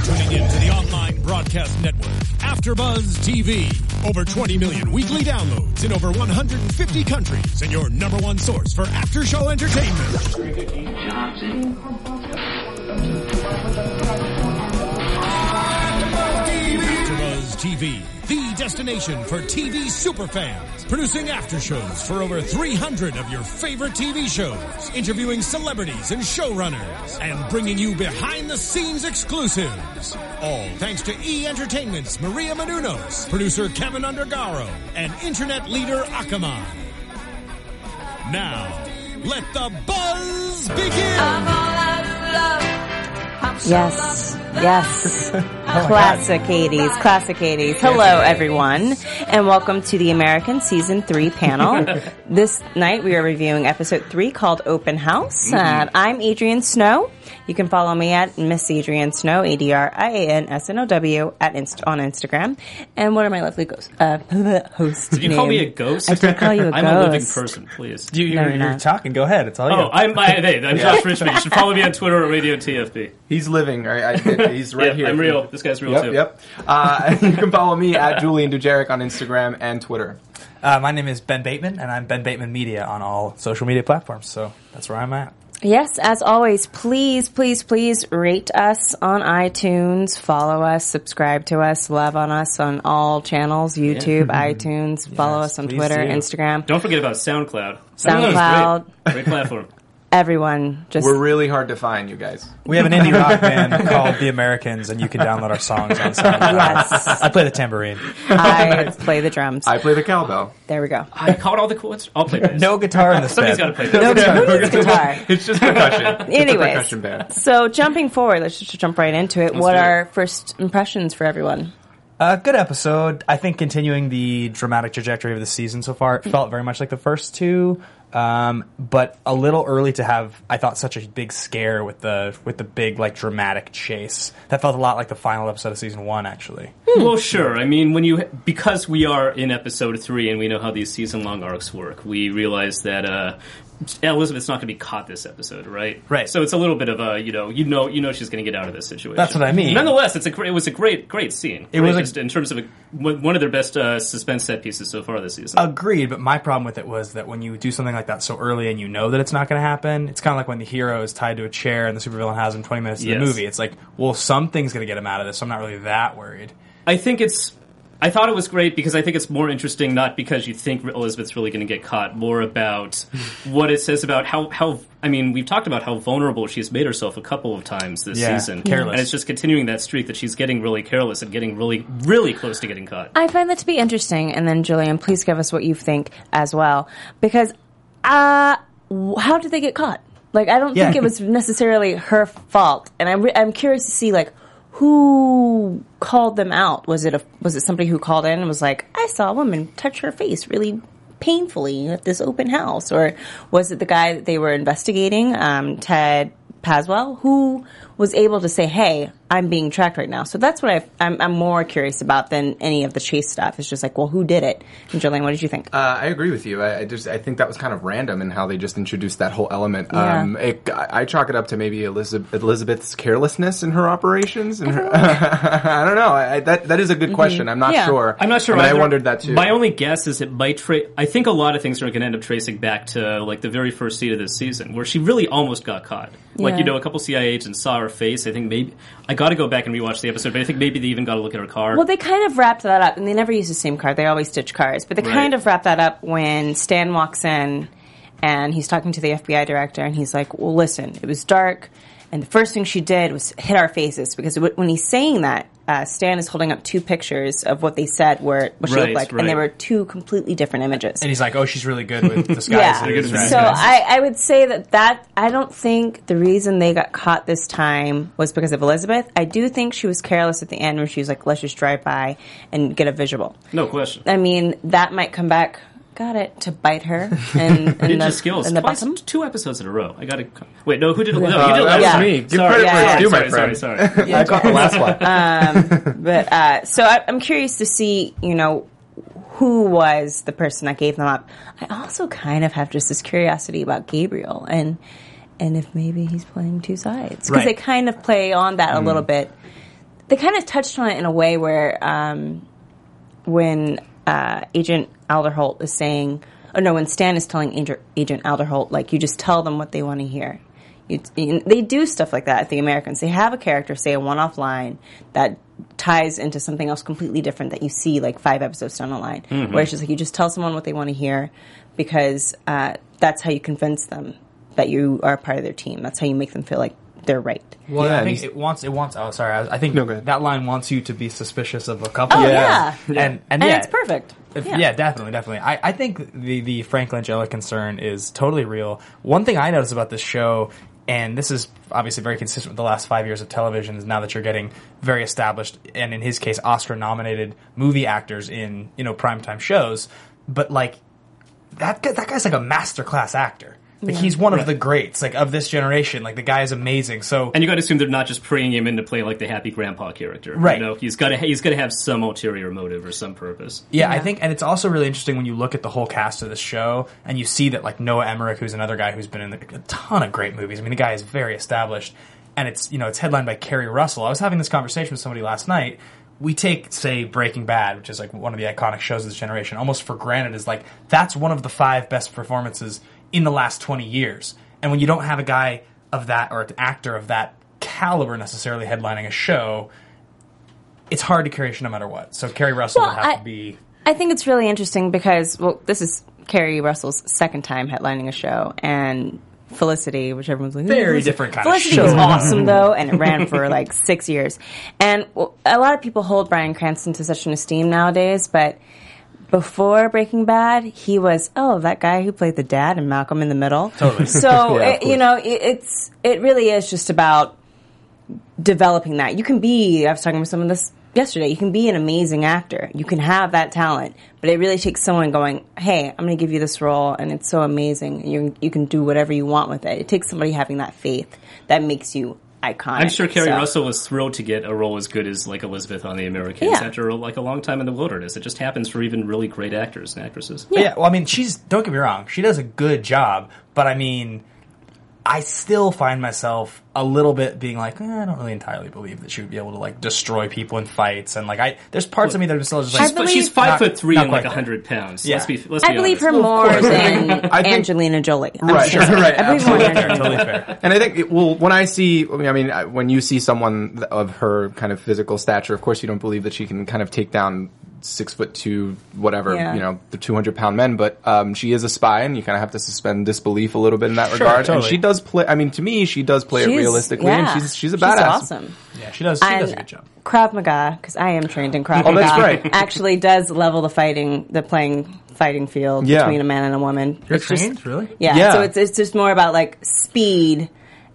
tuning in to the online broadcast network, AfterBuzz TV. Over 20 million weekly downloads in over 150 countries, and your number one source for after-show entertainment. AfterBuzz TV, the destination for TV superfans, producing aftershows for over 300 of your favorite TV shows, interviewing celebrities and showrunners, and bringing you behind-the-scenes exclusives. All thanks to E! Entertainment's Maria Menounos, producer Kevin Undergaro, and internet leader Akamai. Now, let the buzz begin! I'm all out of love. Yes. Classic 80s. Hello, everyone, and welcome to the American Season 3 panel. This night, we are reviewing Episode 3 called Open House. I'm Adrian Snow. You can follow me at Miss Adrian Snow, ADRIANSNOW, on Instagram. And what are my lovely hosts' Did you call me a ghost? I did call you a I'm ghost. a living person, please. You're talking. Go ahead. It's all you. I'm Josh Richmond. You should follow me on Twitter at Radio TFB. He's living. He's right here. I'm real. This guy's real, too. Yep. You can follow me at Julian Dujeric on Instagram and Twitter. My name is Ben Bateman, and I'm Ben Bateman Media on all social media platforms, so that's where I'm at. Yes, as always, please rate us on iTunes, follow us, subscribe to us, love on us on all channels, YouTube, iTunes, follow us on Twitter, Instagram. Don't forget about SoundCloud. SoundCloud. Great platform. Everyone, just... We're really hard to find, you guys. We have an indie rock band called The Americans, and you can download our songs on SoundCloud. Yes. I play the tambourine. I play the drums. I play the cowbell. There we go. I caught all the chords. I'll play this. No guitar in this Somebody's got band. to play this. No, who needs guitar? It's just percussion. It's a percussion Anyways, band. so jumping forward, let's just jump right into it. What are first impressions for everyone? Good episode. I think continuing the dramatic trajectory of the season so far, it felt very much like the first two. But a little early to have, I thought, such a big scare with the big, like, dramatic chase. That felt a lot like the final episode of season 1, actually. Well, sure. I mean, because we are in episode 3 and we know how these season-long arcs work, we realize that Elizabeth's not going to be caught this episode, right? Right. So it's a little bit of a, you know she's going to get out of this situation. That's what I mean. Nonetheless, it was a great scene. It was just in terms of one of their best suspense set pieces so far this season. Agreed, but my problem with it was that when you do something like that so early and you know that it's not going to happen, it's kind of like when the hero is tied to a chair and the supervillain has him 20 minutes in the movie. It's like, well, something's going to get him out of this, so I'm not really that worried. I thought it was great because I think it's more interesting, not because you think Elizabeth's really going to get caught, more about what it says about how we've talked about how vulnerable she's made herself a couple of times this season. Careless. And it's just continuing that streak that she's getting really careless and getting really, really close to getting caught. I find that to be interesting, and then Julian, please give us what you think as well. Because, how did they get caught? Like, I don't think it was necessarily her fault, and I'm curious to see, like, who called them out? Was it somebody who called in and was like, I saw a woman touch her face really painfully at this open house? Or was it the guy that they were investigating, Ted Paswell, who was able to say, hey, I'm being tracked right now? So that's what I'm more curious about than any of the chase stuff. It's just like, well, who did it? And Julian, what did you think? I agree with you. I think that was kind of random in how they just introduced that whole element. Yeah. I chalk it up to maybe Elizabeth's carelessness in her operations. And I don't know. That is a good question. I'm not sure. I'm not sure. I wondered that too. My only guess is it might I think a lot of things are going to end up tracing back to like the very first scene of this season, where she really almost got caught. Like, a couple CIA agents saw her face. I think maybe I got to go back and rewatch the episode, but I think maybe they even got to look at her car. Well, they kind of wrapped that up, and they never use the same car. They always stitch cars. But they kind of wrap that up when Stan walks in, and he's talking to the FBI director, and he's like, well, listen, it was dark, and the first thing she did was hit our faces. Because when he's saying that, Stan is holding up two pictures of what they said what she looked like, and they were two completely different images. And he's like, oh, she's really good with disguises. So I would say that I don't think the reason they got caught this time was because of Elizabeth. I do think she was careless at the end when she was like, let's just drive by and get a visual. No question. I mean, that might come back. Got it, to bite her and Ninja skills in the twice, bottom. 2 episodes in a row. I got to wait. No, who did it? No, you did that last was me. Give sorry, credit where it's due, my friend. Sorry. I caught the last one. But so I'm curious to see, who was the person that gave them up. I also kind of have just this curiosity about Gabriel and if maybe he's playing two sides, because they kind of play on that a little bit. they kind of touched on it in a way where when Agent Alderholt is saying, when Stan is telling Agent Alderholt, like, you just tell them what they want to hear. They do stuff like that at The Americans. They have a character say a one-off line that ties into something else completely different that you see like 5 episodes down the line. Mm-hmm. Where it's just like you just tell someone what they want to hear because that's how you convince them that you are a part of their team. That's how you make them feel like they're right. Well, yeah, I think it wants. Oh, sorry. I think that line wants you to be suspicious of a couple. Oh yeah, and it's perfect. Definitely. I think the Frank Langella concern is totally real. One thing I noticed about this show, and this is obviously very consistent with the last 5 years of television, is now that you're getting very established, and in his case, Oscar-nominated movie actors in primetime shows. But like that guy's like a masterclass actor. Like he's one of the greats, like of this generation. Like the guy is amazing. So, and you got to assume they're not just bringing him in to play like the happy grandpa character, right? He's got to have some ulterior motive or some purpose. Yeah, I think, and it's also really interesting when you look at the whole cast of this show and you see that like Noah Emmerich, who's another guy who's been in a ton of great movies. I mean, the guy is very established, and it's it's headlined by Kerry Russell. I was having this conversation with somebody last night. We take, say, Breaking Bad, which is like one of the iconic shows of this generation, almost for granted as like that's one of the 5 best performances in the last 20 years. And when you don't have a guy of that or an actor of that caliber necessarily headlining a show, it's hard to carry a show no matter what. So Kerry Russell would have to be... I think it's really interesting because, this is Kerry Russell's second time headlining a show, and Felicity, which everyone's like... Very different kind Felicity of show. was awesome, though, and it ran for like 6 years. And a lot of people hold Bryan Cranston to such an esteem nowadays, but... Before Breaking Bad, he was that guy who played the dad in Malcolm in the Middle. Totally. So it really is just about developing that. You can be. I was talking with someone this yesterday. You can be an amazing actor. You can have that talent, but it really takes someone going, "Hey, I'm going to give you this role, and it's so amazing. You can do whatever you want with it." It takes somebody having that faith that makes you iconic. I'm sure Kerry Russell was thrilled to get a role as good as like Elizabeth on The Americans after like a long time in the wilderness. It just happens for even really great actors and actresses. Yeah, well, I mean, don't get me wrong, she does a good job, but I mean, I still find myself a little bit being like, I don't really entirely believe that she would be able to like destroy people in fights, and like there's parts of me that are still just like, she's 5'3" and like 100 pounds. Yeah. Let's be I believe her more than Angelina Jolie. Right, right. I believe more than Angelina totally Jolie. fair. And I think, when you see someone of her kind of physical stature, of course you don't believe that she can kind of take down 6'2", whatever, the 200-pound men, but she is a spy, and you kind of have to suspend disbelief a little bit in that regard. Totally. And she does play. I mean, to me, she does play it realistically, and she's a badass. She's awesome. Yeah, she does a good job. Krav Maga, because I am trained in Krav Maga, that's right. actually does level the fighting field between a man and a woman. You're trained, really? Yeah. So it's just more about like speed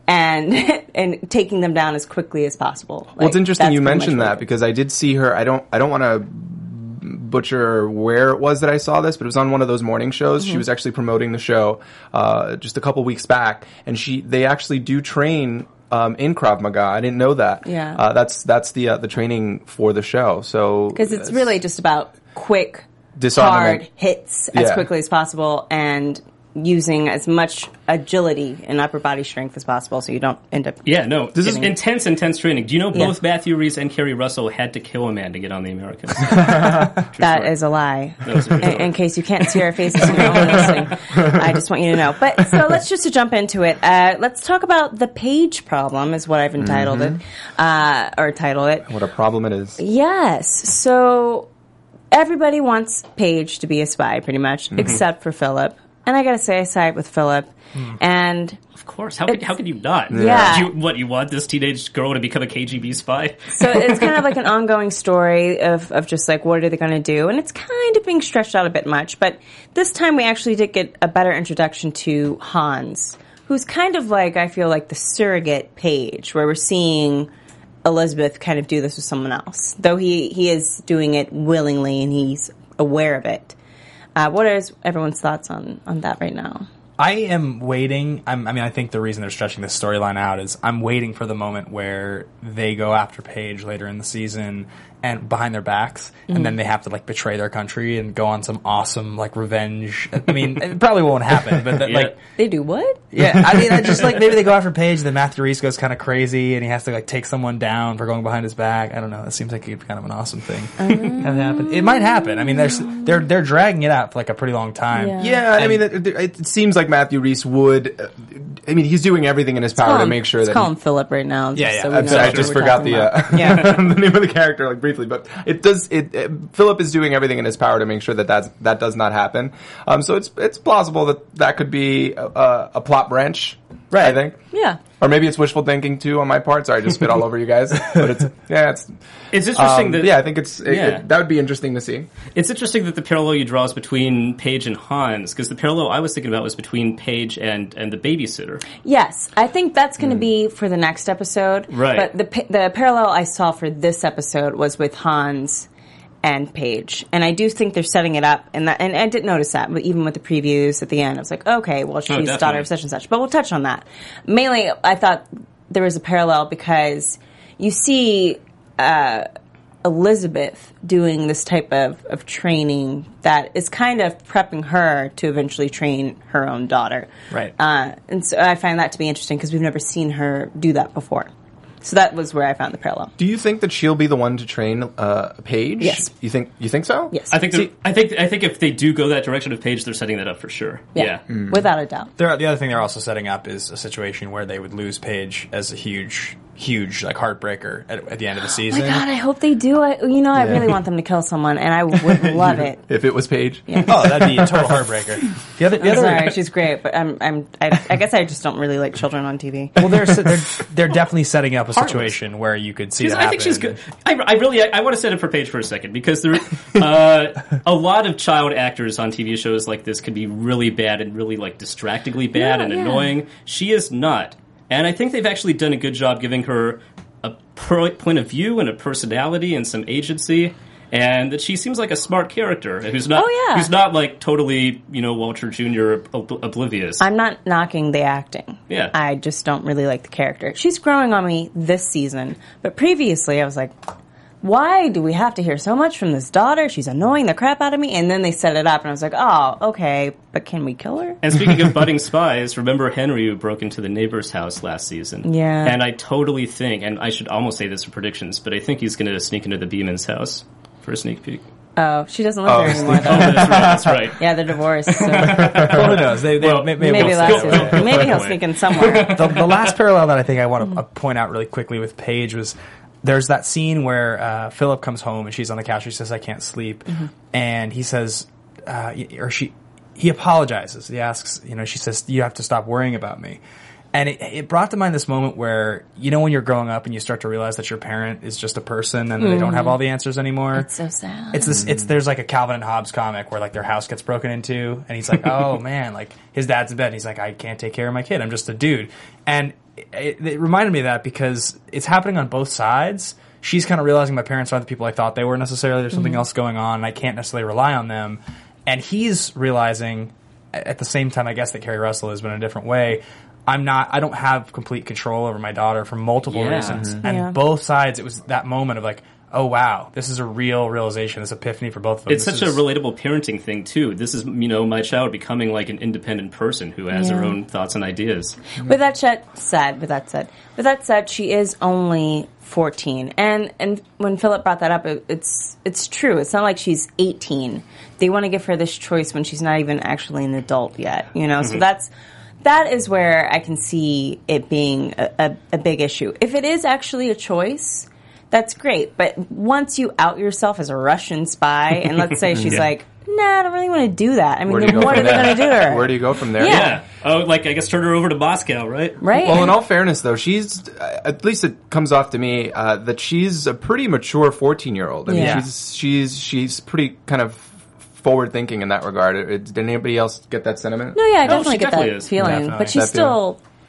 and taking them down as quickly as possible. Well, it's interesting you mentioned that because I did see her. I don't want to butcher where it was that I saw this, but it was on one of those morning shows. Mm-hmm. She was actually promoting the show just a couple weeks back, and they actually do train in Krav Maga. I didn't know that. Yeah, that's the training for the show. So because it's really just about quick, disarmament, hard hits as quickly as possible, and using as much agility and upper body strength as possible so you don't end up... Yeah, no. This is intense training. Do you know both Matthew Rhys and Kerry Russell had to kill a man to get on The Americans? That is a lie. In case you can't see our faces and you're only listening, I just want you to know. But so let's just jump into it. Let's talk about the Paige problem is what I've entitled it. Or titled it. What a problem it is. Yes. So everybody wants Paige to be a spy pretty much, except for Philip. And I gotta say, I side with Philip. And of course, how could you not? Yeah. You want this teenage girl to become a KGB spy? So it's kind of like an ongoing story of just like, what are they gonna do? And it's kind of being stretched out a bit much. But this time we actually did get a better introduction to Hans, who's kind of like, I feel like the surrogate Paige, where we're seeing Elizabeth kind of do this with someone else. Though he is doing it willingly and he's aware of it. What is everyone's thoughts on that right now? I am waiting. I think the reason they're stretching this storyline out is I'm waiting for the moment where they go after Paige later in the season and behind their backs, and then they have to like betray their country and go on some awesome like revenge. I mean, it probably won't happen, but like they do what? Yeah, I mean, I just like maybe they go after Paige, then Matthew Rhys goes kind of crazy, and he has to like take someone down for going behind his back. I don't know. It seems like it'd be kind of an awesome thing. Have happen. It might happen. I mean, they're dragging it out for like a pretty long time. Yeah, I mean, it seems like Matthew Rhys would. I mean, he's doing everything in his power to make sure that. Let's call him Philip right now. I just forgot the the name of the character like briefly, but it does. Philip is doing everything in his power to make sure that does not happen. So it's plausible that could be a plot branch, right? I think. Yeah. Or maybe it's wishful thinking too on my part. Sorry, I just spit all over you guys. But it's interesting that I think that would be interesting to see. It's interesting that the parallel you draw is between Paige and Hans, because the parallel I was thinking about was between Paige and the babysitter. Yes, I think that's going to be for the next episode. Right. But the parallel I saw for this episode was with Hans and Paige, and I do think they're setting it up, and I didn't notice that, but even with the previews at the end, I was like, okay, well, she's the daughter of such and such, but we'll touch on that. Mainly, I thought there was a parallel because you see Elizabeth doing this type of training that is kind of prepping her to eventually train her own daughter. Right. And so I find that to be interesting because we've never seen her do that before. So that was where I found the parallel. Do you think that she'll be the one to train Paige? Yes. You think so? Yes. I think if they do go that direction of Paige, they're setting that up for sure. Yeah. Without a doubt. The other thing they're also setting up is a situation where they would lose Paige as a huge like heartbreaker at the end of the season. Oh my God, I hope they do. I really want them to kill someone, and I would love it. If it was Paige. Yeah. Oh, that'd be a total heartbreaker. I'm sorry, she's great, but I guess I just don't really like children on TV. Well, they're definitely setting up a situation where you could see that happen. I think she's good. I want to set it for Paige for a second, because there a lot of child actors on TV shows like this can be really bad and really like distractingly bad and annoying. She is not. And I think they've actually done a good job giving her a point of view and a personality and some agency, and that she seems like a smart character who's not like totally, Walter Jr. oblivious. I'm not knocking the acting. Yeah. I just don't really like the character. She's growing on me this season, but previously I was like, why do we have to hear so much from this daughter? She's annoying the crap out of me. And then they set it up, and I was like, oh, okay, but can we kill her? And speaking of budding spies, remember Henry, who broke into the neighbor's house last season? Yeah. And I totally think, and I should almost say this for predictions, but I think he's going to sneak into the Beeman's house for a sneak peek. Oh, she doesn't live there anymore, though. That's right. Yeah, they're divorced. So. Well, who knows? Maybe he'll sneak in somewhere. The last parallel that I think I want to point out really quickly with Paige was there's that scene where Philip comes home and she's on the couch. She says, "I can't sleep," and he says, he apologizes. He asks, she says, "You have to stop worrying about me." And it brought to mind this moment where, when you're growing up and you start to realize that your parent is just a person and they don't have all the answers anymore. It's so sad. There's like a Calvin and Hobbes comic where like their house gets broken into and he's like, oh man, like his dad's in bed and he's like, I can't take care of my kid. I'm just a dude. And it reminded me of that because it's happening on both sides. She's kind of realizing my parents aren't the people I thought they were necessarily. There's something else going on and I can't necessarily rely on them. And he's realizing at the same time, I guess, that Carrie Russell is, but in a different way, I don't have complete control over my daughter for multiple reasons. And both sides, it was that moment of like, oh wow, this is a real realization, this epiphany for both of them. It's such a relatable parenting thing too. This is, my child becoming like an independent person who has her own thoughts and ideas. With that said, she is only 14. And when Philip brought that up, it's true. It's not like she's 18. They want to give her this choice when she's not even actually an adult yet, So that is where I can see it being a big issue. If it is actually a choice, that's great. But once you out yourself as a Russian spy, and let's say she's like, nah, I don't really want to do that. I mean, what are they going to do to her? Where do you go from there? Yeah. Oh, like, I guess turn her over to Moscow, right? Right. Well, in all fairness, though, she's, at least it comes off to me, that she's a pretty mature 14-year-old. I mean, she's pretty kind of forward thinking in that regard. Did anybody else get that sentiment? No, yeah, I definitely get definitely that is. feeling. Definitely. But she's still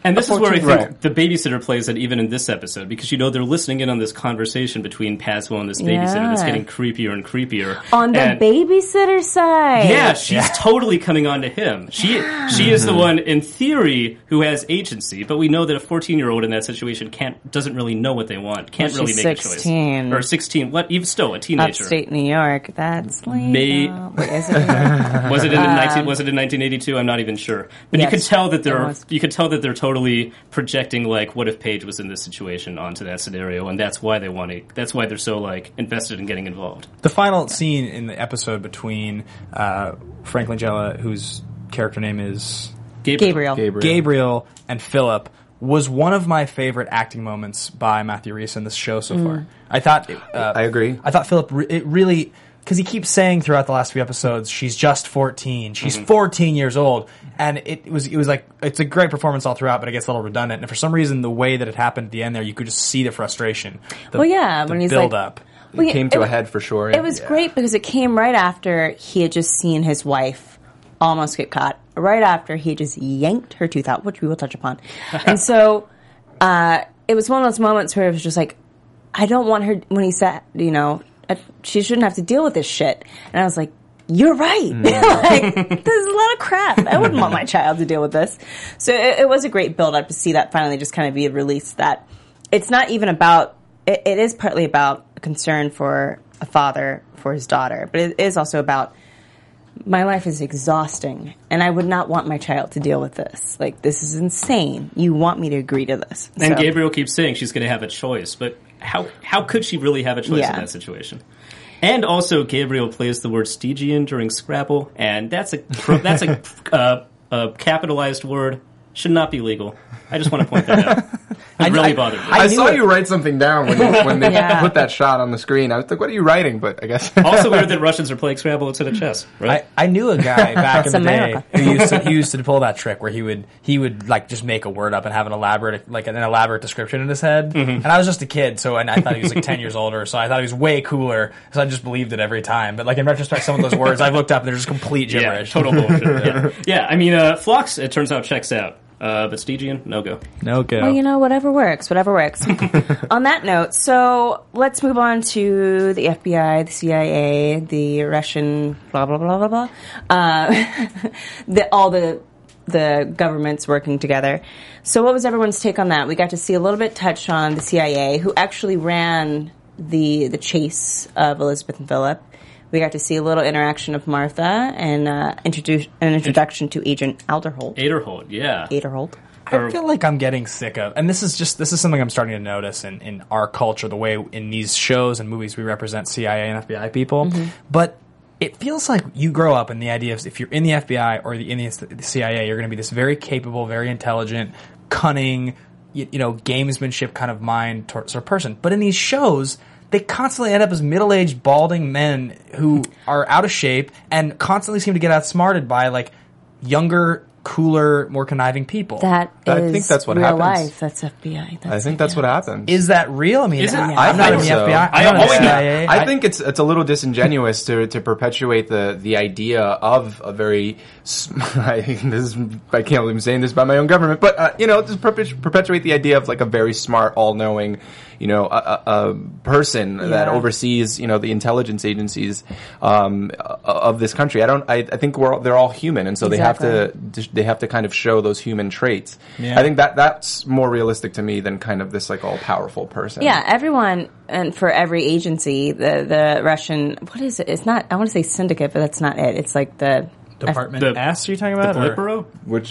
And this is where I think Right. the babysitter plays it even in this episode, because they're listening in on this conversation between Paswell and this babysitter, and it's Yeah. getting creepier and creepier. On the And- babysitter side. Yeah, she's totally coming on to him. She is the one, in theory, who has agency, but we know that a 14-year-old in that situation doesn't really know what they want, can't Well, really she's make 16. a choice. Or 16, what? Even still, a teenager. Upstate New York. That's legal. Wait, is it? Was it in 1982? I'm not even sure. But you Yes, could tell that it they're totally projecting, like, what if Paige was in this situation onto that scenario, and that's why that's why they're so, like, invested in getting involved. The final scene in the episode between Frank Langella, whose character name is Gabriel. and Philip, was one of my favorite acting moments by Matthew Rhys in this show so far. I thought I agree. I thought Philip it really, because he keeps saying throughout the last few episodes, she's just 14. She's 14 years old, and it was like, it's a great performance all throughout, but it gets a little redundant. And for some reason, the way that it happened at the end there, you could just see the frustration. When he's build like, up. well, It came to a head for sure. It was great because it came right after he had just seen his wife almost get caught. Right after he just yanked her tooth out, which we will touch upon. And so it was one of those moments where it was just like, I don't want her, when he said, she shouldn't have to deal with this shit. And I was like, you're right. Like, there's a lot of crap. I wouldn't want my child to deal with this. So it was a great build up to see that finally just kind of be released, that it's not even about, it is partly about a concern for a father for his daughter, but it is also about, my life is exhausting, and I would not want my child to deal with this. Like, this is insane. You want me to agree to this. And So- Gabriel keeps saying she's going to have a choice, but how could she really have a choice Yeah. in that situation? And also, Gabriel plays the word Stygian during Scrabble, and that's a capitalized word. Should not be legal. I just want to point that out. It really bothered me. I saw you write something down when they Yeah. put that shot on the screen. I was like, what are you writing? But I guess... Also weird that Russians are playing Scrabble instead of chess, right? I knew a guy back in the day America. who used to pull that trick where he would like just make a word up and have an elaborate description in his head. And I was just a kid, and I thought he was like 10 years older, so I thought he was way cooler, so I just believed it every time. But like in retrospect, some of those words I've looked up and they're just complete Yeah, gibberish. total bullshit. Yeah, I mean, Phlox, it turns out, checks out. But Stygian, no go. No go. Well, whatever works. On that note, so let's move on to the FBI, the CIA, the Russian, blah, blah, blah, blah, blah. All the governments working together. So what was everyone's take on that? We got to see a little bit touched on the CIA, who actually ran the chase of Elizabeth and Philip. We got to see a little interaction of Martha and an introduction to Agent Alderholt. Aderholt, yeah. Aderholt. I feel like I'm getting sick of, and this is something I'm starting to notice in our culture, the way in these shows and movies we represent CIA and FBI people. But it feels like you grow up in the idea of if you're in the FBI or in the CIA, you're going to be this very capable, very intelligent, cunning, gamesmanship kind of mind sort of person. But in these shows, they constantly end up as middle-aged, balding men who are out of shape and constantly seem to get outsmarted by like younger, cooler, more conniving people. That I is think that's what real happens. life. That's FBI. I think that's what happens. Is that real? I mean, Is it? I'm not in the so. FBI. I'm not in the CIA. I think it's a little disingenuous to perpetuate the idea of a very I can't believe I'm saying this about my own government, but just perpetuate the idea of like a very smart, all-knowing, a person that oversees the intelligence agencies of this country. I think they're all human, and so they have to kind of show those human traits. Yeah. I think that's more realistic to me than kind of this like all powerful person. Yeah, everyone, and for every agency, the Russian, what is it? It's not, I want to say syndicate, but that's not it. It's like the Department The- S, are you talking about? The or- Politburo? Which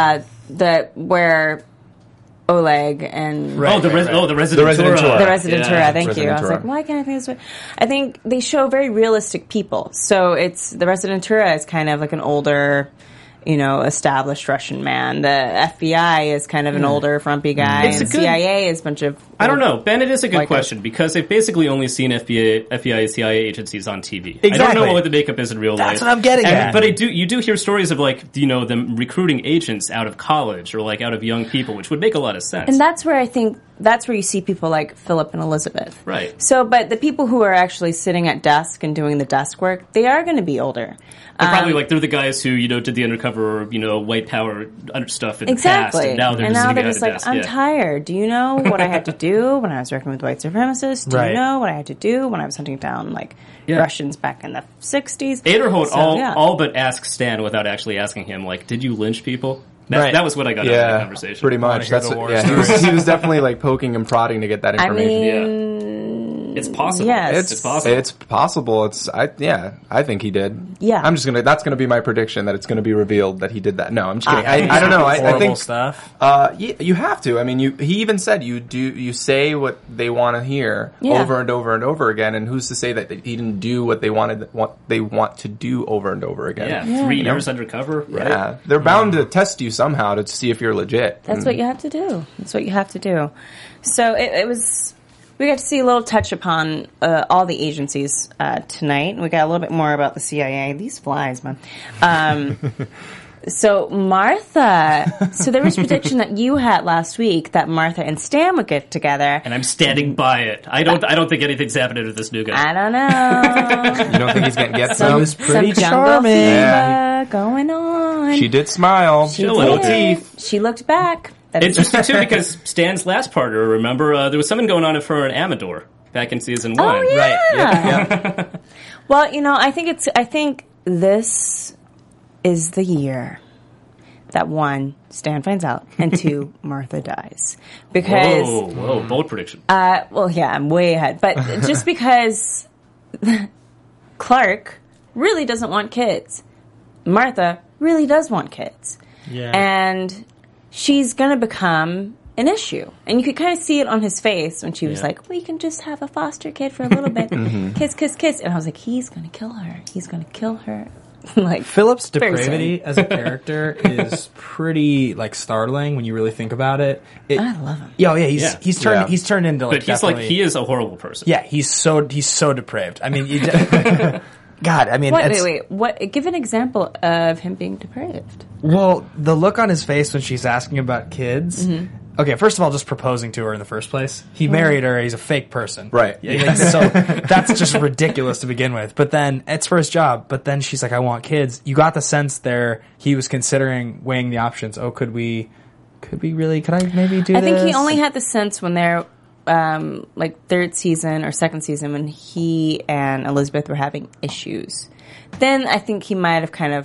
where Oleg and The Residentura. the Residentura. Yeah. Thank you. I was like, why can't I think this way? I think they show very realistic people. So it's the Residentura is kind of like an older, established Russian man. The FBI is kind of an older, frumpy guy, It's a and good- CIA is a bunch of. I don't know. Ben, it is a good Like question because they've basically only seen FBI and CIA agencies on TV. I don't Exactly. know what the makeup is in real life. That's what I'm getting at. But you do hear stories of like, them recruiting agents out of college or like out of young people, which would make a lot of sense. And that's where I think that's where you see people like Philip and Elizabeth. Right. So, but the people who are actually sitting at desk and doing the desk work, they are going to be older. They're probably like, they're the guys who, did the undercover undercover, white power stuff in the Exactly. past, and now they're and just now sitting they're just behind like, a desk. I'm Yeah. tired. Do you know what I had to do when I was working with white supremacists? Do Right. you know what I had to do when I was hunting down Russians back in the 60s? Aderholt So, all but asks Stan without actually asking him, did you lynch people? Right. That was what I got out of Yeah, the conversation. pretty much. hear That's the what, war yeah, stories. he was definitely poking and prodding to get that I information. mean, It's possible. Yes. It's possible. It's possible. I think he did. Yeah. That's gonna be my prediction, that it's gonna be revealed that he did that. No, I'm just kidding. I don't know. I Horrible think stuff. you have to. I mean, he even said you say what they want to hear Yeah. over and over and over again, and who's to say that he didn't do what they want to do over and over again? Yeah, 3 years undercover, right? Yeah, they're bound to test you somehow to see if you're legit. That's what you have to do. That's what you have to do. So it was. We got to see a little touch upon all the agencies tonight. We got a little bit more about the CIA. These flies, man. So Martha. So there was a prediction that you had last week that Martha and Stan would get together. And I'm standing by it. I don't think anything's happening with this new guy. I don't know. You don't think he's gonna get He some? was pretty Some jungle charming. fever Yeah. going on. She did smile. She little did. teeth. She looked back. That is- Interesting too, because Stan's last partner, remember, there was something going on for an Amador back in season 1. Oh yeah. Right. Well, I think this is the year that 1, Stan finds out, and 2, Martha dies. Because Whoa, bold prediction. well, yeah, I'm way ahead. But just because Clark really doesn't want kids, Martha really does want kids. Yeah. And she's going to become an issue. And you could kind of see it on his face when she was like, we can just have a foster kid for a little bit. Kiss, kiss, kiss. And I was like, he's going to kill her. He's going to kill her. Philip's very depravity as a character is pretty startling when you really think about it. I love him. Yeah, he's turned Yeah. he's turned into But he's definitely, he is a horrible person. yeah, he's so depraved. I mean, God, I mean, Wait. What? Give an example of him being depraved. Well, the look on his face when she's asking about kids. Okay, first of all, just proposing to her in the first place. He married her. He's a fake person. Right. Yeah, so that's just ridiculous to begin with. But then it's for his job. But then she's like, I want kids. You got the sense there he was considering weighing the options. Oh, could I maybe do this? I think he only had the sense when they're third season or second season when he and Elizabeth were having issues. Then I think he might have kind of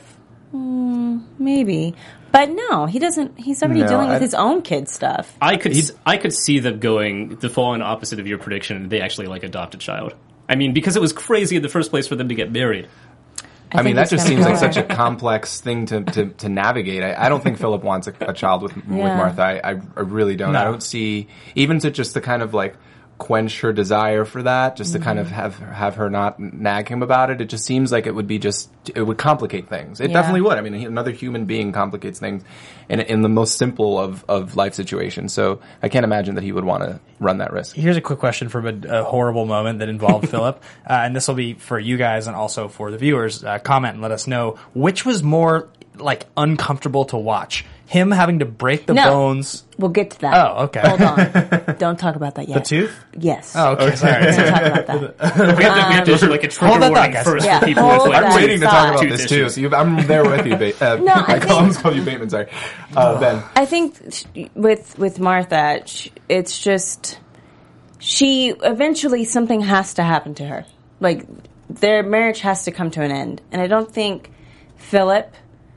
maybe. But no, he doesn't. He's already dealing with his own kid stuff. I could see them going the full-on opposite of your prediction, and they actually adopt a child. I mean, because it was crazy in the first place for them to get married. I mean, think that it's just gonna seems like go such a there. complex thing to navigate. I don't think Philip wants a child with Martha. I really don't. No. I don't see, even to just to kind of quench her desire for that, just to kind of have her not nag him about it. It just seems like it would complicate things. It Yeah. definitely would. I mean, another human being complicates things in the most simple of life situations. So I can't imagine that he would want to run that risk. Here's a quick question from a horrible moment that involved Philip, and this will be for you guys and also for the viewers. Comment and let us know which was more uncomfortable to watch. Him having to break the No. bones. We'll get to that. Oh, okay. Hold on. Don't talk about that yet. The tooth? Yes. Oh, okay. Sorry. We're gonna talk about that. We have to issue a trigger Hold that warning thought, guys. first Yeah, for people hold with that. I'm waiting to talk about tooth this too. issues. So I'm there with you, I I think- almost called you Bateman. Sorry, Ben. I think with Martha, it's just she eventually something has to happen to her. Their marriage has to come to an end, and I don't think Philip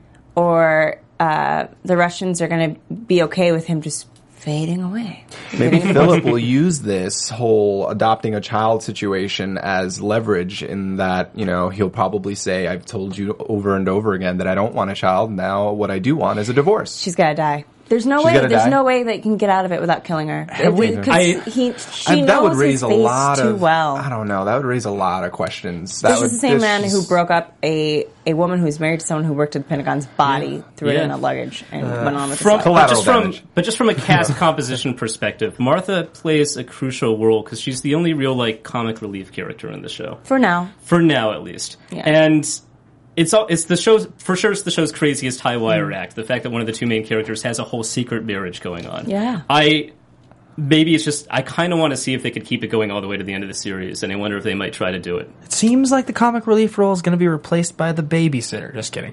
or the Russians are going to be okay with him just fading away. Maybe Philip will use this whole adopting a child situation as leverage in that, he'll probably say, I've told you over and over again that I don't want a child. Now what I do want is a divorce. She's got to die. There's no She's way. gotta There's die? no way they can get out of it without killing her. we- She that would knows raise his a face lot too of, well. I don't know, that would raise a lot of questions. This is the same man who broke up a woman who was married to someone who worked at the Pentagon's body, threw it Yeah. in a luggage, and went on with his From, life. Collateral damage. but just from a cast composition perspective, Martha plays a crucial role because she's the only real comic relief character in the show. For now. For now, at least. Yeah. And it's the show's, for sure, it's the show's craziest high wire act. The fact that one of the two main characters has a whole secret marriage going on. Yeah. maybe it's just I kind of want to see if they could keep it going all the way to the end of the series, and I wonder if they might try to do it. It seems like the comic relief role is going to be replaced by the babysitter. Just kidding.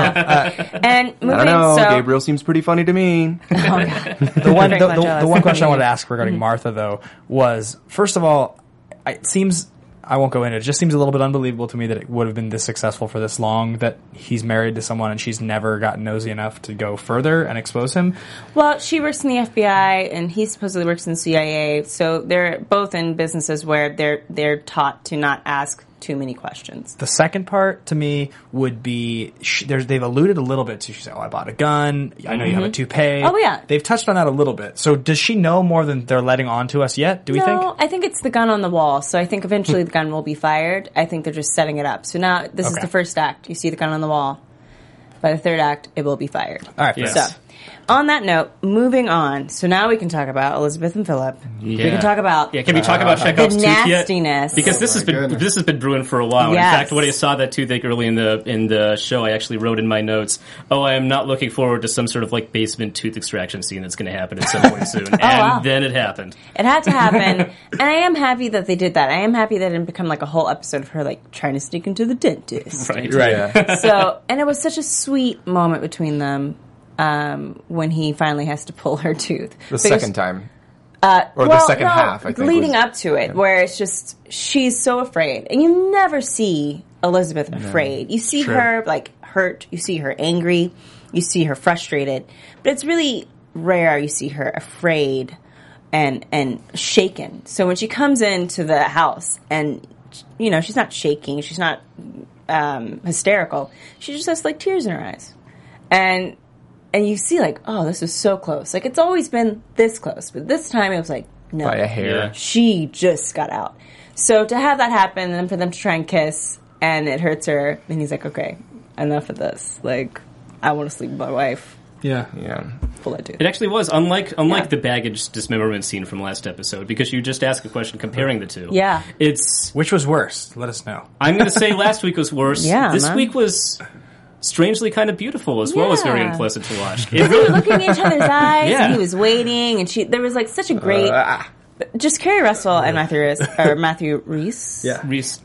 And moving, I don't know. so, Gabriel seems pretty funny to me. The one question I wanted to ask regarding Martha, though, was, first of all, it seems, I won't go into it, just seems a little bit unbelievable to me that it would have been this successful for this long, that he's married to someone and she's never gotten nosy enough to go further and expose him. Well, she works in the FBI, and he supposedly works in the CIA, so they're both in businesses where they're taught to not ask too many questions. The second part, to me, would be, they've alluded a little bit to, she said, I bought a gun, I know you have a toupee. Oh, yeah. They've touched on that a little bit. So does she know more than they're letting on to us yet, do we think? No, I think it's the gun on the wall, so I think eventually the gun will be fired. I think they're just setting it up. So now, this is the first act. You see the gun on the wall. By the third act, it will be fired. All right, Yes. So, on that note, moving on. So now we can talk about Elizabeth and Philip. We can talk about can we talk about Chekhov's the tooth nastiness. yet? Because this has been brewing for a while. Yes. In fact, when I saw that toothache early in the show, I actually wrote in my notes, I am not looking forward to some sort of like basement tooth extraction scene that's going to happen at some point soon. And then it happened. It had to happen, and I am happy that they did that. I am happy that it didn't become like a whole episode of her like trying to sneak into the dentist. Right. Yeah. So, and it was such a sweet moment between them when he finally has to pull her tooth. The second time. Or the Well, second no, half, I think. leading was- up to it, where it's just she's so afraid, and you never see Elizabeth afraid. You see her like hurt, you see her angry, you see her frustrated, but it's really rare you see her afraid and shaken. So when she comes into the house, and she's not shaking, she's not hysterical, she just has like tears in her eyes, and you see, like, this is so close. Like, it's always been this close. But this time, it was like, no. By a hair. Yeah. She just got out. So, to have that happen, and then for them to try and kiss, and it hurts her, and he's like, okay, enough of this. Like, I want to sleep with my wife. Yeah. Yeah. Full that dude. It actually was, unlike the baggage dismemberment scene from last episode, because you just asked a question comparing the two. Yeah. Which was worse? Let us know. I'm going to say last week was worse. Yeah, This man. week was strangely kind of beautiful as well as very Yeah. unpleasant to watch. They were looking in each other's eyes, Yeah. and he was waiting, and there was, like, such a great... just Kerry Russell and Matthew Reese. Yeah. Reese.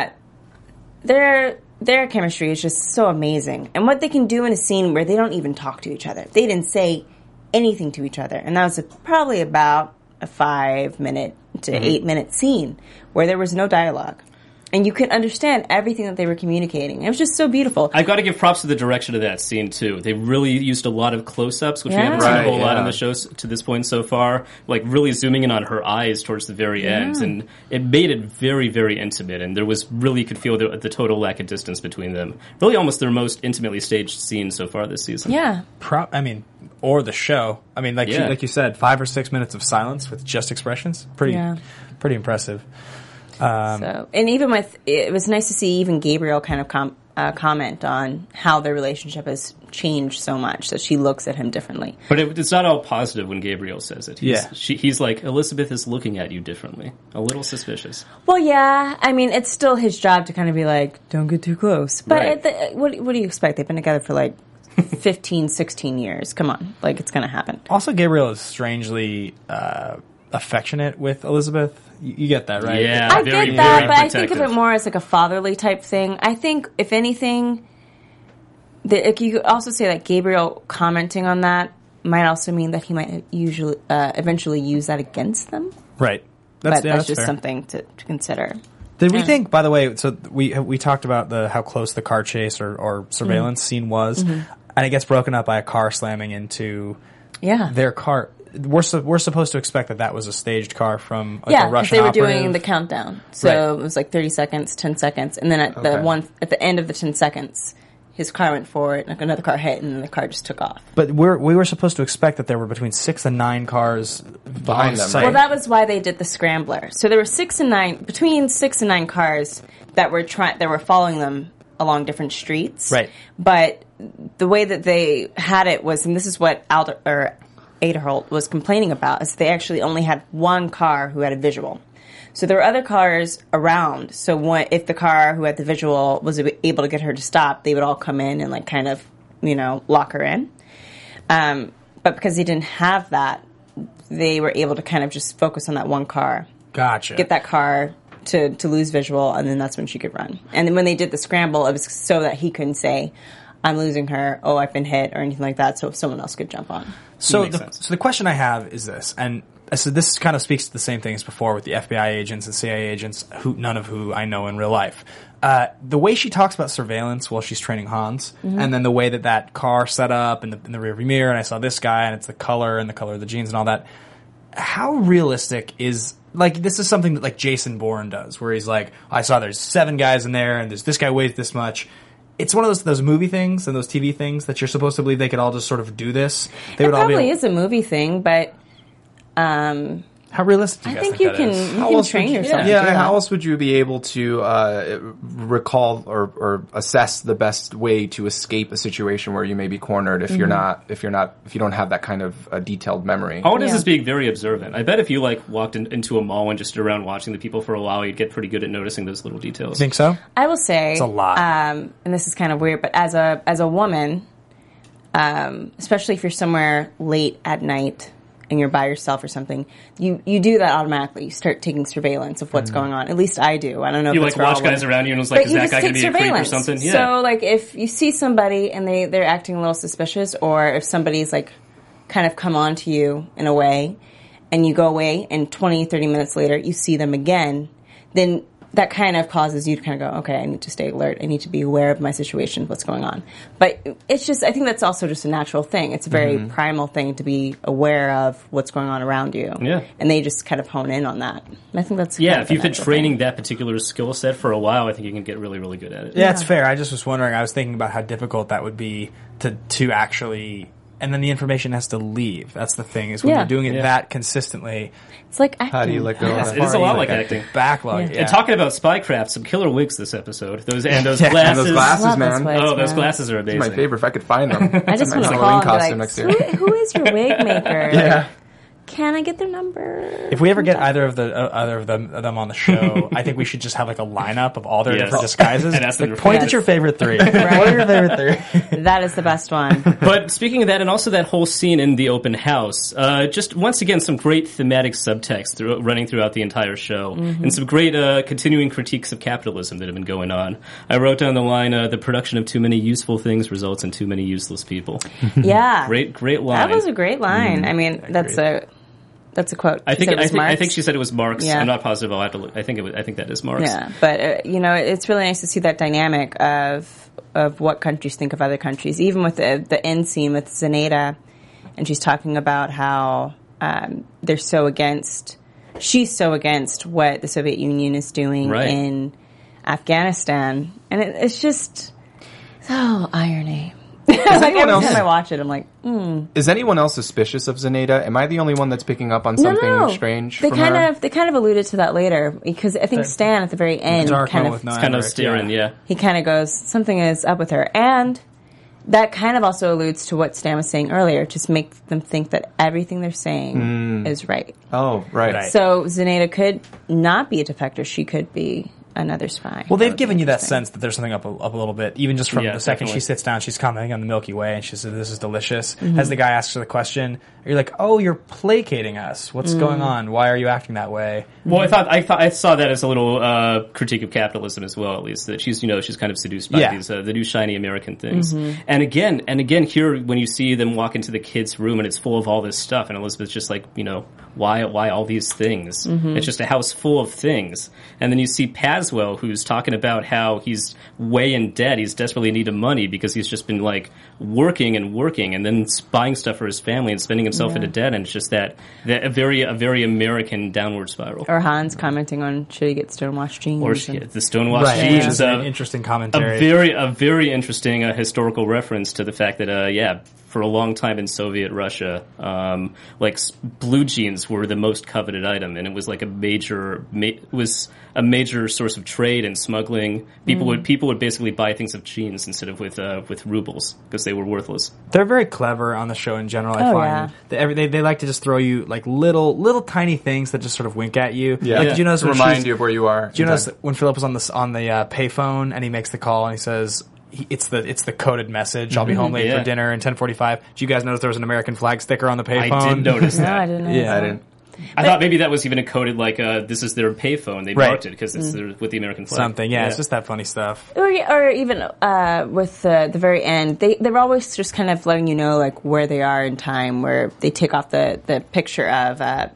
Their chemistry is just so amazing. And what they can do in a scene where they don't even talk to each other. They didn't say anything to each other. And that was probably about a 5-minute to 8-minute scene where there was no dialogue. And you could understand everything that they were communicating. It was just so beautiful. I've got to give props to the direction of that scene, too. They really used a lot of close-ups, which we haven't seen a whole lot in the show to this point so far. Like, really zooming in on her eyes towards the very end. And it made it very, very intimate. And there was really, you could feel the total lack of distance between them. Really almost their most intimately staged scene so far this season. Yeah. Or the show. I mean, like you said, 5 or 6 minutes of silence with just expressions. Pretty impressive. So, and even it was nice to see even Gabriel kind of comment on how their relationship has changed so much that she looks at him differently. But it's not all positive when Gabriel says it. Yeah. He's like, Elizabeth is looking at you differently. A little suspicious. Well, yeah. I mean, it's still his job to kind of be like, don't get too close. But Right. what do you expect? They've been together for like 15, 16 years. Come on. Like, it's going to happen. Also, Gabriel is strangely affectionate with Elizabeth. You get that, right? Yeah. I very, get that, very but I think of it protective. more as like a fatherly type thing. I think, if anything, you could also say that Gabriel commenting on that might also mean that he might eventually use that against them. Right. That's that's just fair. something to consider. Did we think, by the way, so we talked about how close the car chase or surveillance scene was, and it gets broken up by a car slamming into their car. We're supposed to expect that was a staged car from like a Yeah, because Russian they were operative. doing the countdown. So Right. it was like 30 seconds, 10 seconds, and then at the end of the 10 seconds, his car went forward, like another car hit, and then the car just took off. But we were supposed to expect that there were between 6 and 9 cars Behind them, site. right? Well, that was why they did the scrambler. So there were between 6 and 9 cars that were following them along different streets. Right. But the way that they had it was, and this is what Aderholt was complaining about, is they actually only had one car who had a visual. So there were other cars around. So if the car who had the visual was able to get her to stop, they would all come in and like kind of, lock her in. But because they didn't have that, they were able to kind of just focus on that one car, Gotcha. get that car to lose visual, and then that's when she could run. And then when they did the scramble, it was so that he couldn't say, I'm losing her, oh, I've been hit, or anything like that, so someone else could jump on. So Makes sense. the question I have is this, and so this kind of speaks to the same thing as before with the FBI agents and CIA agents, none of who I know in real life. The way she talks about surveillance while she's training Hans, and then the way that car set up in the rearview mirror, and I saw this guy, and it's the color and the color of the jeans and all that. How realistic is, like, this is something that, like, Jason Bourne does, where he's like, I saw there's 7 guys in there, and there's this guy weighs this much. It's one of those movie things and those TV things that you're supposed to believe they could all just sort of do this. They would all Probably is a movie thing, but how realistic do you I guys think you that can is? you can train yourself. Yeah, how else would you be able to recall or assess the best way to escape a situation where you may be cornered if you don't have that kind of detailed memory? All it is Yeah. is being very observant. I bet if you like walked into a mall and just stood around watching the people for a while, you'd get pretty good at noticing those little details. Think so? I will say It's a lot. and this is kind of weird, but as a woman, especially if you're somewhere late at night and you're by yourself or something, you do that automatically. You start taking surveillance of what's going on. At least I do. I don't know You if like it's for all watch guys women. around you and it's like, But is you that just guy going take to be a creep or surveillance. something? Yeah. So, like, if you see somebody and they're acting a little suspicious, or if somebody's, like, kind of come on to you in a way, and you go away, and 20, 30 minutes later, you see them again, then that kind of causes you to kind of go, okay, I need to stay alert. I need to be aware of my situation, what's going on. But it's just, I think that's also just a natural thing. It's a very primal thing to be aware of what's going on around you. Yeah. And they just kind of hone in on that. And I think that's Yeah, kind of if a you've been natural training thing. that particular skill set for a while, I think you can get really, really good at it. Yeah, it's fair. I just was wondering, I was thinking about how difficult that would be to actually, and then the information has to leave. That's the thing, is when Yeah. you're doing it Yeah. that consistently, It's like acting. How do you let go of that? It is a lot like acting. backlog. Yeah. Yeah. And talking about spycraft, some killer wigs this episode. Those Yeah. glasses. And those glasses, Love man. those wigs, Oh, those man. glasses are It's amazing. my favorite if I could find them. I just My want to Halloween call and costume be next like, year. who is your wig maker? Yeah. Can I get their number? If we ever get either of them on the show, I think we should just have like a lineup of all their Yes. different disguises. And ask them Like, to point Yes. at your favorite 3. What are your favorite 3? That is the best one. But speaking of that, and also that whole scene in the open house, just once again some great thematic subtext running throughout the entire show, and some great continuing critiques of capitalism that have been going on. I wrote down the line: "The production of too many useful things results in too many useless people." Yeah. Great line. That was a great line. I mean, that's a quote. I She said it was I Marx. think she said it was Marx. Yeah. I'm not positive. I'll have to look. I think that is Marx. Yeah, but it's really nice to see that dynamic of what countries think of other countries. Even with the end scene with Zenaida, and she's talking about how they're so against. She's so against what the Soviet Union is doing Right. in Afghanistan, and it's just so irony. Like every anyone time else- I watch it, I'm like, Is anyone else suspicious of Zenaida? Am I the only one that's picking up on something strange They from kind her? of alluded to that later, because I think Stan at the very end Dark kind one of with no It's kind of Emmerich, staring. Yeah. he kind of goes, something is up with her. And that kind of also alludes to what Stan was saying earlier, just make them think that everything they're saying is right. Oh, right. Right. So Zenaida could not be a defector. She could be another spy. Well, That they've would given be you that interesting. sense that there's something up a little bit, even just from Yeah, the second definitely. she sits down, she's commenting on the Milky Way, and she says, "This is delicious." As the guy asks her the question, you're like, "Oh, you're placating us. What's going on? Why are you acting that way?" Well, I saw that as a little critique of capitalism as well. At least that she's kind of seduced by Yeah. these the new shiny American things. And again, here when you see them walk into the kids' room and it's full of all this stuff, and Elizabeth's just like, why all these things? It's just a house full of things. And then you see Paswell, who's talking about how he's way in debt. He's desperately in need of money because he's just been like working and then buying stuff for his family and spending himself into debt. And it's just that a very American downward spiral. Or Hans commenting on, should he get stonewashed jeans? Or and- the stonewashed Right, jeans. which is an interesting commentary. A very interesting historical reference to the fact that for a long time in Soviet Russia, blue jeans were the most coveted item, and it was like a major source of trade and smuggling. People would basically buy things of jeans instead of with rubles because they were worthless. They're very clever on the show in general. I Oh, find they like to just throw you like little tiny things that just sort of wink at you. Yeah. Like, did you notice to when remind she's- you of where you are. Do you notice that when Philip was on the payphone and he makes the call and he says, it's the coded message. I'll be home late for dinner and 10:45. Did you guys notice there was an American flag sticker on the payphone? I did notice that. No, I didn't know. Yeah, I didn't. I thought maybe that was even coded like this is their payphone. They marked it because it's with the American flag. Something. Yeah, it's just that funny stuff. Or even with the very end, they're always just kind of letting you know like where they are in time, where they take off the picture of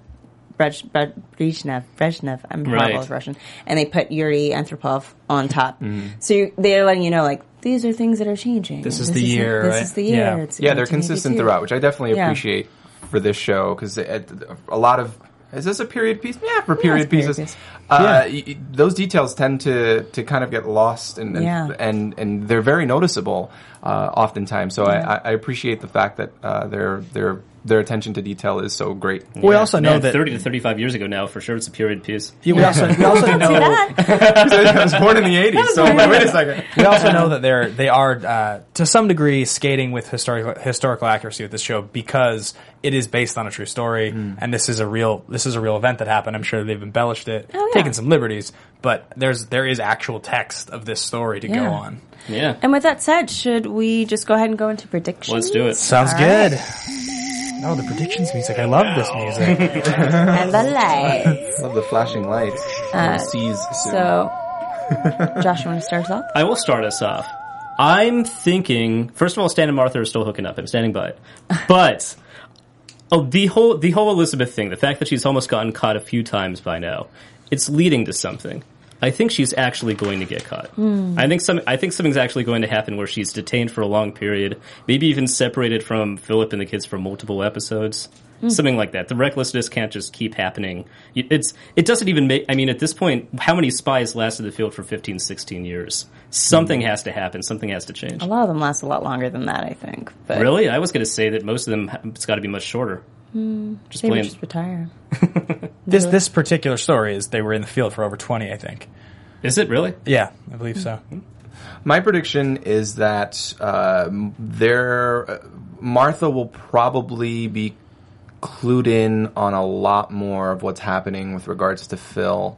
Brezhnev, I'm horrible with Russian, and they put Yuri Antropov on top. So they're letting you know like these are things that are changing. This is the year, right? This is the year. Yeah. It's They're consistent 1982. throughout, which I definitely appreciate for this show, because a lot of... Is this a period piece? Yeah, for period it's pieces. period piece. Those details tend to kind of get lost, and they're very noticeable oftentimes. So I appreciate the fact that their attention to detail is so great. We also know that 30 to 35 years ago now, for sure, it's a period piece. we also know I was born in the 80s, so wait a second. we also know that they are to some degree skating with historical accuracy with this show, because it is based on a true story, and this is a real event that happened. I'm sure they've embellished it, taken some liberties, but there is actual text of this story to go on. Yeah. And with that said, should we just go ahead and go into predictions? Let's do it. Sounds All good. right. Oh, the predictions music. I love this music. And the lights. Love the flashing lights. Seas soon. So, Josh, you want to start us off? I will start us off. I'm thinking, first of all, Stan and Martha are still hooking up. I'm standing by it. But the whole Elizabeth thing, the fact that she's almost gotten caught a few times by now, it's leading to something. I think she's actually going to get caught. I think something's actually going to happen where she's detained for a long period, maybe even separated from Philip and the kids for multiple episodes. Something like that. The recklessness can't just keep happening. It doesn't even make... I mean, at this point, how many spies lasted the field for 15, 16 years? Something has to happen. Something has to change. A lot of them last a lot longer than that, I think. But Really? I was going to say that most of them, it's got to be much shorter. Just maybe plain. just retire. This particular story is they were in the field for over 20, I think. Is it really? Yeah, I believe so. My prediction is that Martha will probably be clued in on a lot more of what's happening with regards to Phil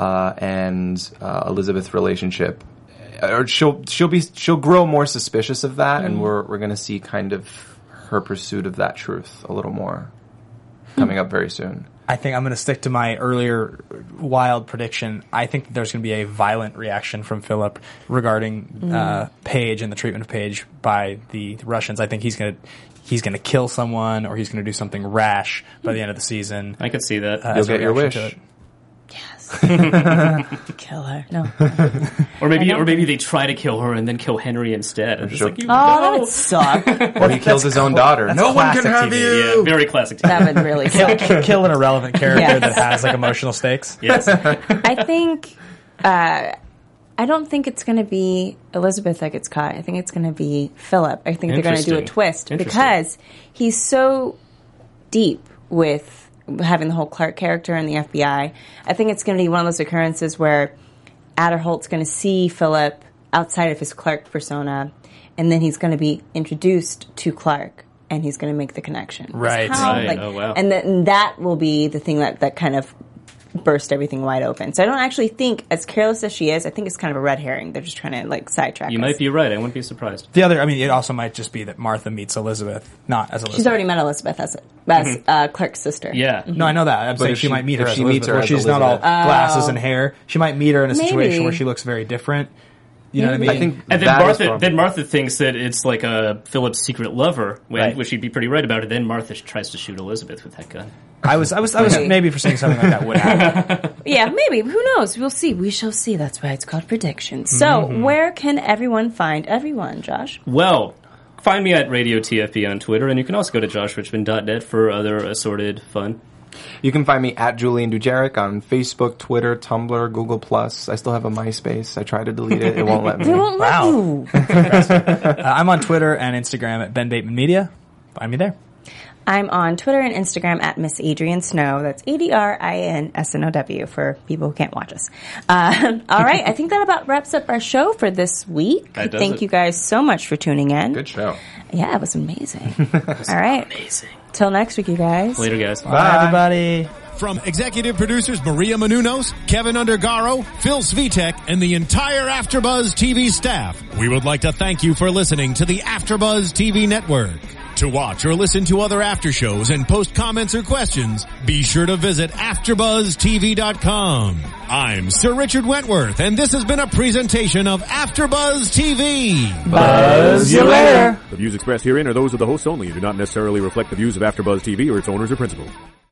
and Elizabeth's relationship, or she'll grow more suspicious of that, and we're going to see kind of her pursuit of that truth a little more coming up very soon. I think I'm going to stick to my earlier wild prediction. I think that there's going to be a violent reaction from Philip regarding Paige and the treatment of Paige by the Russians. I think he's going to kill someone, or he's going to do something rash by the end of the season. I could see that. You'll get your wish. Yes. Kill her. No. Or maybe they try to kill her and then kill Henry instead. And Sure. like, That would suck. Or he kills his own daughter. No one can classic have TV. you! yeah, very classic. That would really suck. Kill an irrelevant character Yes. that has like emotional stakes. Yes. I think, I don't think it's going to be Elizabeth that gets caught. I think it's going to be Philip. I think they're going to do a Interesting. twist because he's so deep with having the whole Clark character and the FBI. I think it's going to be one of those occurrences where Adderholt's going to see Philip outside of his Clark persona, and then he's going to be introduced to Clark, and he's going to make the connection. Right. Right. Oh, wow. And then that will be the thing that kind of burst everything wide open. So I don't actually think, as careless as she is, I think it's kind of a red herring. They're just trying to like sidetrack You us. might be right. I wouldn't be surprised. The other, it also might just be that Martha meets Elizabeth, not as Elizabeth. She's already met Elizabeth as Clark's sister. Yeah. No, I know that. I'm saying if she might meet her if as she meets Elizabeth, her where as she's not all Elizabeth. glasses and hair. She might meet her in a situation Maybe. where she looks very different. You know what I mean? I think And then that is Martha thinks that it's like a Philip's secret lover, Right. which she'd be pretty right about it. Then Martha tries to shoot Elizabeth with that gun. I was maybe foreseeing something like that would happen. Yeah, maybe. Who knows? We'll see. We shall see. That's why it's called predictions. So where can everyone find everyone, Josh? Well, find me at Radio TFB on Twitter, and you can also go to joshrichmond.net for other assorted fun. You can find me at Julian Dujeric on Facebook, Twitter, Tumblr, Google+. I still have a MySpace. I tried to delete it. It won't let me. They won't let Wow. you. I'm on Twitter and Instagram at Ben Bateman Media. Find me there. I'm on Twitter and Instagram at Miss Adrian Snow. That's ADRINSNOW for people who can't watch us. All right. I think that about wraps up our show for this week. That does Thank it. you guys so much for tuning in. Good show. Yeah, it was amazing. All right. Amazing. Till next week, you guys. Later, guys. Bye, everybody. From executive producers Maria Menounos, Kevin Undergaro, Phil Svitek, and the entire AfterBuzz TV staff, we would like to thank you for listening to the AfterBuzz TV network. To watch or listen to other after shows and post comments or questions, be sure to visit AfterBuzzTV.com. I'm Sir Richard Wentworth, and this has been a presentation of AfterBuzz TV. Buzz you later. The views expressed herein are those of the hosts only and do not necessarily reflect the views of AfterBuzz TV or its owners or principals.